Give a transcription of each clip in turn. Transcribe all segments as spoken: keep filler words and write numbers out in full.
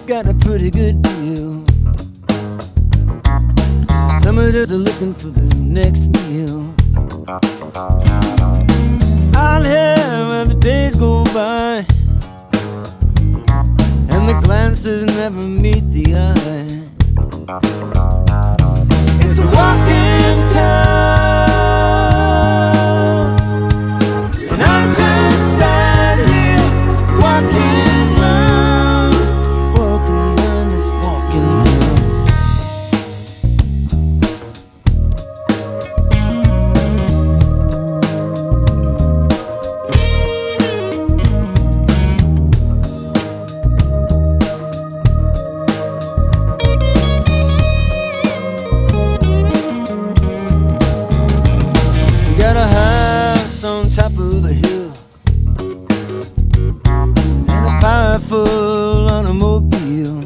got a pretty good deal. Some of us are looking for the next meal. Out here where the days go by and the glances never meet the eye. It's a walking town, and I'm just out here walking round, walking round this walking town. Got a house on top of a hill and a powerful automobile.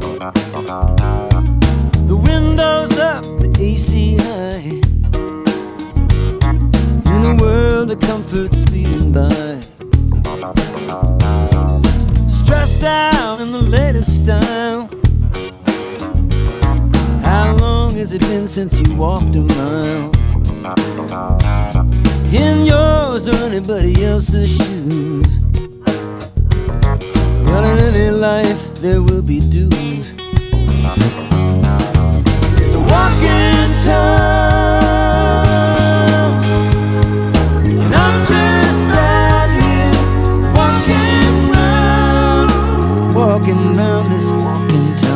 The windows up, the A C high, in a world of comfort speeding by. Stressed out in the latest style. How long has it been since you walked a mile? In yours or anybody else's shoes. But in any life there will be dues. It's a walking town, and I'm just out here walking round, walking round this walking town.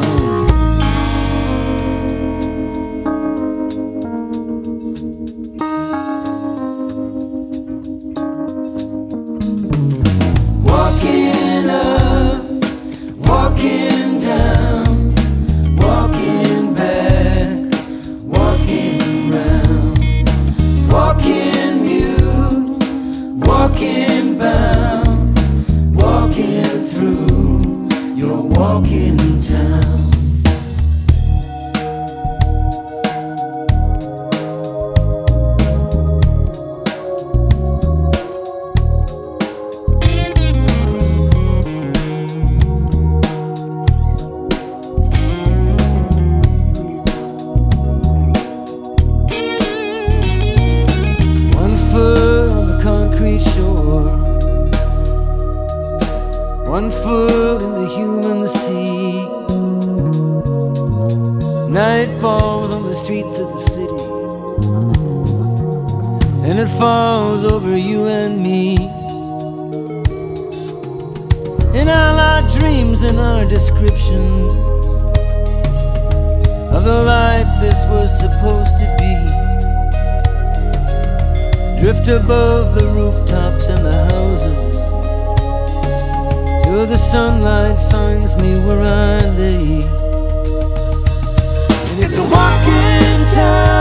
Walking up, walking down, walking back, walking round, walking mute, walking bound, walking through your walking town. On the concrete shore, one foot in the human sea. Night falls on the streets of the city, and it falls over you and me. In all our dreams and our descriptions of the life this was supposed to be, drift above the rooftops and the houses till the sunlight finds me where I lay. And it's a walking town.